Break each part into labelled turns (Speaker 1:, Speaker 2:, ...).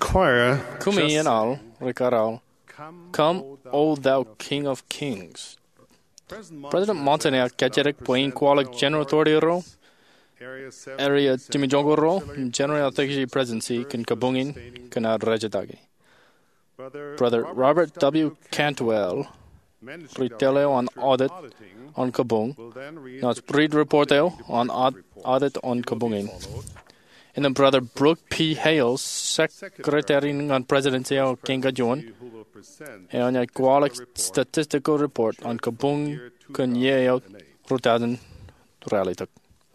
Speaker 1: choir
Speaker 2: Kumi
Speaker 1: just
Speaker 2: and all, Rikaral, come, O thou King of Kings. President Montaner Kacherik Poin Kualik General Authority Ro, Area Timijongo Ro, General Authority Presidency, Kan Kabungin, Kana Rajatagi. Brother Robert W. Cantwell, Ritele on audit on Kabung, not read reporteo on audit on Kabungin. And then Brother Brooke P. Hales, Secretary on Presidency of Kingajuan, and on a Kualik statistical report on Kabung Kunyeo 2000 Ralituk.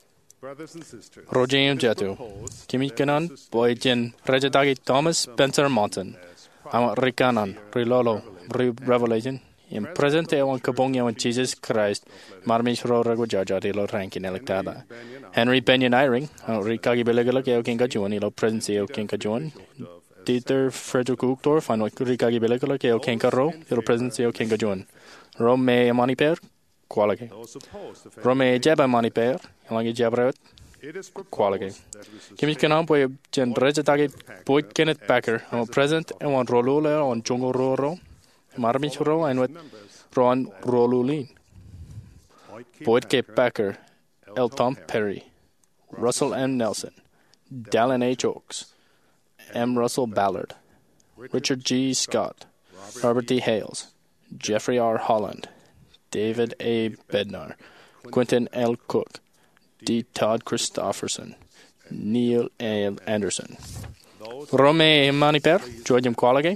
Speaker 2: Roger Jetu, Kimi Kanan, Boyjin, Rajatagi Thomas Spencer Monson, Ama Rikanan, Rilolo, Revelation, in present day on Kabung and Jesus Christ, Marmish Ro Ragujaja, Rilo Rankin Electada. Henry Benyon Iring, Rikagi Belegala, Kingajuan, Ilo Presidency of Kingajuan, Dieter Frederick Uchtdorf, and Rikagi Belegala, Kinkaro, Ilo Presidency of Kingajuan. Rome Maniper, Quality. Rome Jabba Maniper, Langi Jabrat, Quality. Kimi Kanampo, Jen Rejatagi, Boyd Kenneth Packer, and present and one Rolula on Jongo Roro, Marmichro, and with Ron Rolulin. Boyd K. Packer, L. Tom Perry, Russell M. Nelson, Dallin H. Oaks, M. Russell Ballard, Richard G. Scott, Robert D. Hales, Jeffrey R. Holland, David A. Bednar, Quentin L. Cook, D. Todd Christofferson, Neil A. Anderson. Rome Maniper, Georgium Quality.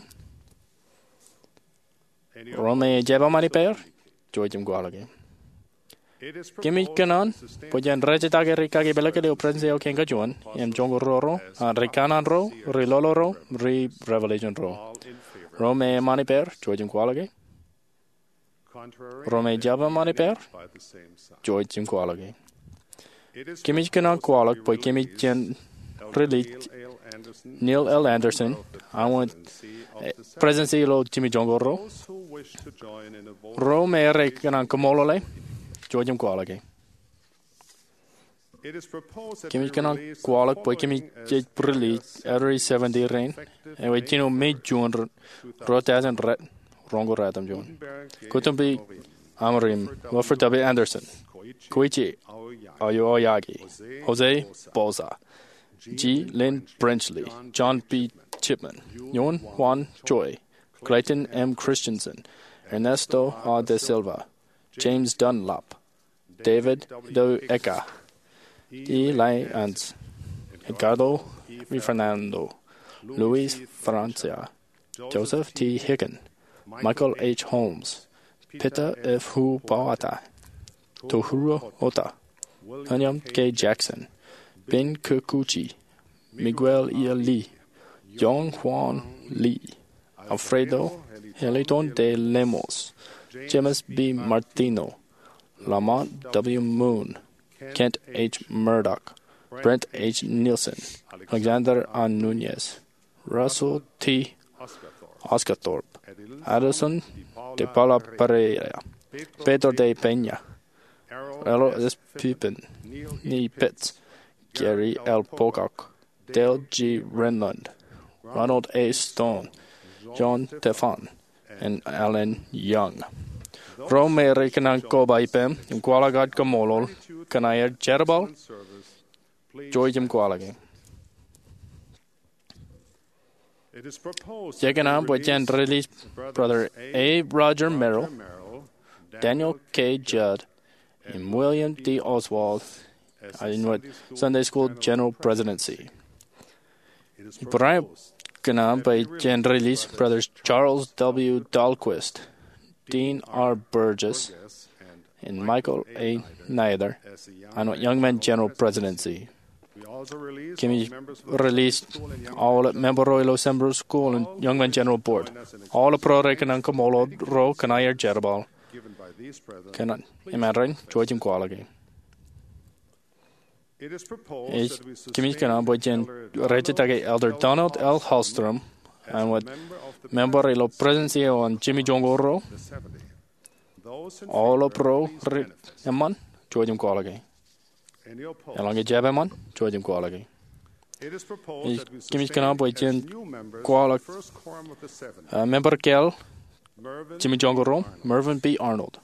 Speaker 2: Rome Jeba Maniper, Georgium Quality. Kimi Kanan, Pojan Rajatagi Rikagi Belakadeo Prenseo Kingajuan, M. Jongo Roro, Rikanan Ro, Rilolo Ro, Revelation Ro. Rome Maniper, Georgium Quality. Rome Java Maniper, Georgium Quality. Kimi Kanan Qualak, Poi Kimi Jen Relic, Neil L. Anderson, I want Presidency Lo Jimmy Jongo Ro. Rome Rekanan Kamolole. Georgium Quality. Kimi Kanan Qualak, Poi Kimi J. Release every 70 rain, and we Gino made June Rotas and Red, Rongo Ratam June. Kutumbi Amarim, Wilfred W. Anderson, Koichi Aoyagi, Jose Boza, G. Lynn Brenchley, John B. Chipman, Yon Juan Choi, Clayton M. Christensen, Ernesto A. de Silva, James Dunlap, David Do Eka, E. Lai Ants, Edgardo V. Fernando, Luis Francia, Joseph T. Hicken, Michael H. Holmes, Peter F. Hu Bawata, Tohuro Ota, William K. Jackson, Ben Kikuchi, Miguel E. Lee, Yong Juan Lee, Alfredo Heliton de Lemos, James B. Martino, Lamont W. Moon, Kent H. Murdoch, Brent H. Nielsen, Alexander A. Nunez, Russell T. Oscarthorpe, Addison de Paula Pereira, Pedro de Peña, Elo S. Pippin, Nee Pitts, Gary L. Pocock, Dale G. Renlund, Ronald A. Stone, John Tefan, and Alan Young. Rome Rekanan Kobaipem, Kualagad Kamolol, Kanaya Jerabal, Georgium Kualagi. Jaganam Bojan release Brother A. Roger Merrill, Daniel K. Judd, and William D. Oswald in Sunday School General Presidency. Kanam by Jan release Brothers Charles W. Dahlquist, Dean R. Burgess, and Michael A. Neither on Young Men General Presidency. Kimi released all member Royal Assembly School and Young Men General Board. All the pro Rekan Kamolo Ro Kanaya Jerabal. Kanan Imadarin Georgium Quality. Kimi Kanan Bojan Regitage Elder Donald L. Hallstrom and with member Royal Presidency on Jimmy Jongoro. All pro Eman Georgium Quality. Along a Jabaman, Georgium Quality. Kimi kana boy jen kwalak member Kel Jimmy Jungle Rom Mervyn B. Arnold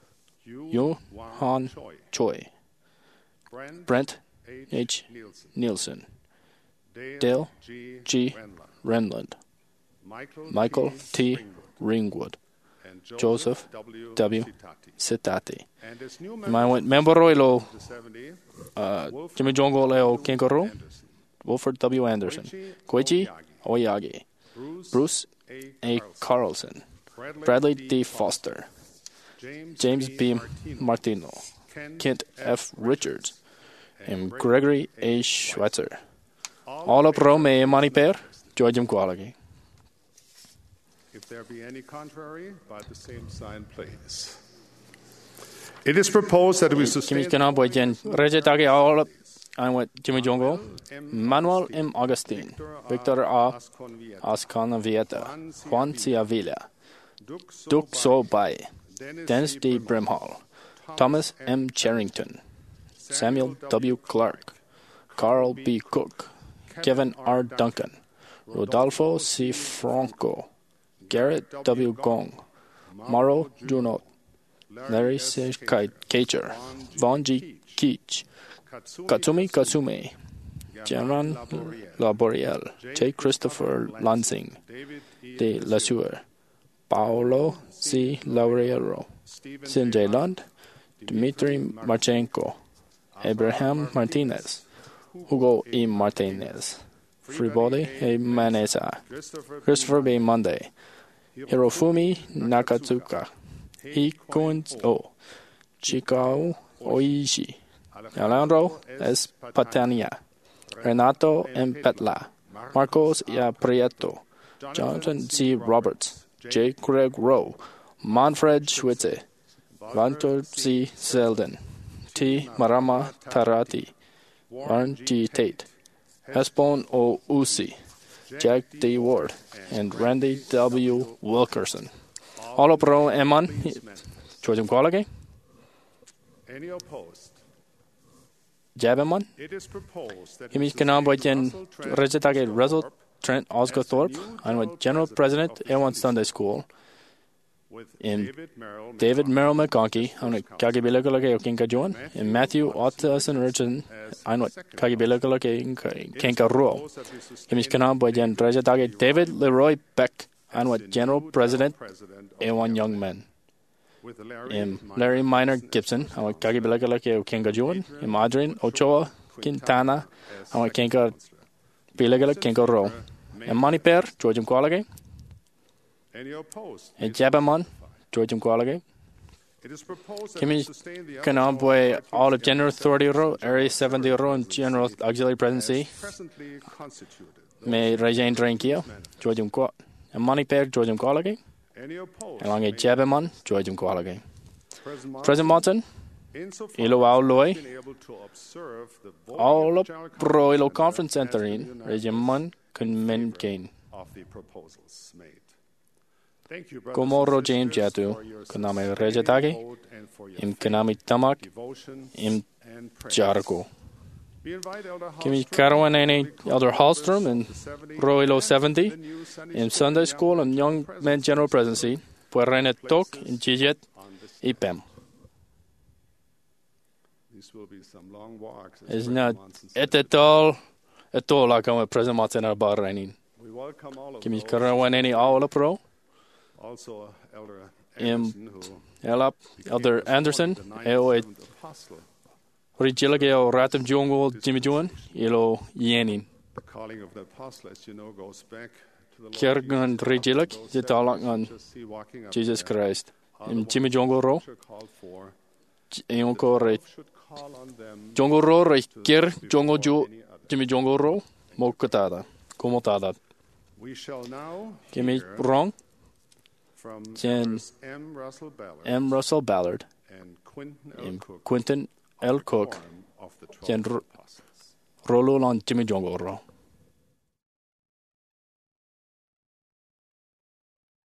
Speaker 2: Johan Choi Brent H. Nielsen Dale G. Renland Michael T. Ringwood Joseph W. Sitati. My member Roylo Jimmy Jungle Leo Kinkaro Wilford W. Anderson Koichi Oyagi Bruce A. Carlson Bradley D. Foster James B. Martino Kent F. Richards and Gregory A. Schweitzer. All up Rome Maniper, George Mkwalagi.
Speaker 1: If there be any contrary, by the same sign, please. It is proposed that we sustain
Speaker 2: all up and with Jimmy Jongo, Manuel M. Augustine, Victor A. Ascanavieta, Juan Ciavilla, Duke So Bai, Dennis D. Brimhall, Thomas M. Charrington, Samuel W. Clark, Carl B. Cook, Kevin R. Duncan, Rodolfo C. Franco, Garrett W. Gong, Mauro Junot, Larry C. Kacher, Von G. Keach, Katsumi Katsume, Jaron Laboriel, J. Christopher Lansing, De Lasure, Paolo C. Laureiro, Sinjay Lund, Dmitry Marchenko, Abraham Martinez, Hugo E. Martinez, Freebody A. Manesa, Christopher B. Monday, Hirofumi Nakatsuka, Hikun O. Chikao Oishi, Alejandro S. Patania, Renato M. Petla, Marcos E. Prieto, Jonathan C. Roberts, J. Craig Rowe, Manfred Schwitze, Vantor C. Selden, T. Marama Tarati, Warren G. Tate, Hespon O. Usi, Jack D. Ward, and Randy W. Wilkerson. All up row Eman, George Mkwalagi.
Speaker 1: Any opposed?
Speaker 2: Jabeman.
Speaker 1: It is proposed that
Speaker 2: Himish Kanamboyan Rejetage Russell Trent Oscar Thorpe, and with General President A1 Sunday School. In David Merrill McConkey, and Kagibilaka Kinka Joan, and Matthew Otterson Richardson, and with Kagibilaka Kinka Ruo. Himish Kanamboyan Rejetage David Leroy Beck, and with General President A1 Young Men. In Larry Minor Gibson, and with Kagibilaka Kinka Joan, in Adrian Ochoa Quintana, and with Kinka Bilagala Kinka Ro. And Maniper, George Mkwalagi.
Speaker 1: Any opposed?
Speaker 2: And Jabaman, George Mkwalagi.
Speaker 1: It is proposed that
Speaker 2: Kimi
Speaker 1: sustain the
Speaker 2: Kanambwe, all the General Authority Row, Area 70 Row, and General Auxiliary Presidency.
Speaker 1: presently constituted.
Speaker 2: May Rajan Drankio, George Mkwalagi. And Maniper, George Mkwalagi.
Speaker 1: Any opposed?
Speaker 2: Along a Jabaman, George Mkwalagi. President Martin,
Speaker 1: insofar
Speaker 2: Ilo Auloi,
Speaker 1: been able to observe the voting
Speaker 2: all
Speaker 1: of
Speaker 2: up
Speaker 1: the General
Speaker 2: Pro Ilo
Speaker 1: Conference
Speaker 2: Conference
Speaker 1: has
Speaker 2: Center
Speaker 1: been
Speaker 2: in
Speaker 1: unanimous
Speaker 2: Regiman Kunmen
Speaker 1: of the proposals made. Thank you, brothers
Speaker 2: Komoro
Speaker 1: and
Speaker 2: James
Speaker 1: sisters,
Speaker 2: Jatu,
Speaker 1: for your
Speaker 2: Kaname
Speaker 1: sustaining
Speaker 2: Rejatagi,
Speaker 1: vote and for your
Speaker 2: Im
Speaker 1: faith,
Speaker 2: Kanami Tamak,
Speaker 1: devotion,
Speaker 2: Im
Speaker 1: and praise.
Speaker 2: Jarko.
Speaker 1: We invite Elder
Speaker 2: Kimi
Speaker 1: Hallstrom,
Speaker 2: Karawanene, Elder Hallstrom, and
Speaker 1: the 70,
Speaker 2: Roilo
Speaker 1: and
Speaker 2: 70,
Speaker 1: the new
Speaker 2: in Sunday School and Young Men General Presidency, Puerene Tok, in Chijet,
Speaker 1: on this.
Speaker 2: Ipem.
Speaker 1: These will be some long walks. as
Speaker 2: Is
Speaker 1: President
Speaker 2: not
Speaker 1: Monson said.
Speaker 2: et all like I'm President Martin Barranin.
Speaker 1: We welcome all of
Speaker 2: Kimi
Speaker 1: those,
Speaker 2: Karawanene, all up pro,
Speaker 1: also Elder
Speaker 2: Im
Speaker 1: Anderson, who
Speaker 2: Elap, Elder Anderson, Eo
Speaker 1: the apostle,
Speaker 2: Rijilageo Ratam Jungle, Jimmy Juan, Ilo Yenin.
Speaker 1: the calling of the apostle, as you know, goes back to the Lord
Speaker 2: Kiergan
Speaker 1: Jesus.
Speaker 2: Rijilag,
Speaker 1: Those
Speaker 2: Jitalang
Speaker 1: that
Speaker 2: on
Speaker 1: just see walking up
Speaker 2: Jesus
Speaker 1: there
Speaker 2: Christ.
Speaker 1: are the
Speaker 2: In
Speaker 1: ones
Speaker 2: Jimmy
Speaker 1: that
Speaker 2: Jungle Ro,
Speaker 1: Scripture called for.
Speaker 2: Ionko Re,
Speaker 1: Should call on them
Speaker 2: Jungle Ro, Kir,
Speaker 1: before
Speaker 2: Jungle Ju,
Speaker 1: any other.
Speaker 2: Jimmy Jungle Ro, Mokatada, Komotada.
Speaker 1: We shall now
Speaker 2: Kimi
Speaker 1: hear
Speaker 2: Wrong,
Speaker 1: from
Speaker 2: Jen
Speaker 1: Elders M. Russell Ballard
Speaker 2: M. Russell Ballard,
Speaker 1: and Quinton L.
Speaker 2: Im
Speaker 1: Cook
Speaker 2: Quinton L. Cook,
Speaker 1: quorum of the 12
Speaker 2: Jen
Speaker 1: apostles.
Speaker 2: Rolo on Jimmy Jungle Ro.